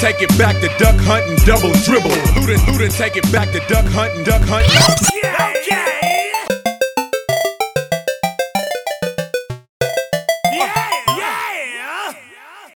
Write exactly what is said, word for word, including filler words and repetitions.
take it back to duck hunting, double dribble. Luda, Luda, take it back to duck hunting, duck hunting. Yeah, yeah.